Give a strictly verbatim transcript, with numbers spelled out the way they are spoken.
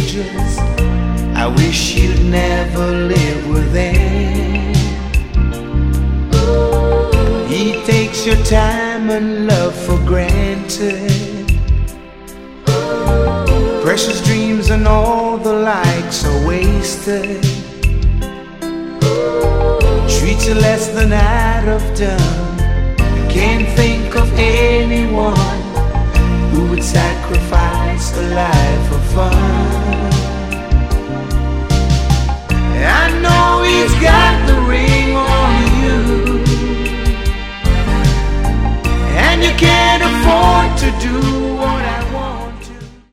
soldiers. I wish you'd never live with them. He takes your time and love for granted. Precious dreams and all the likes are wasted. Treats you less than I'd have done. Can't think of anyone who would sacrifice a life for fun. I know he's got the ring on you, and you can't afford to do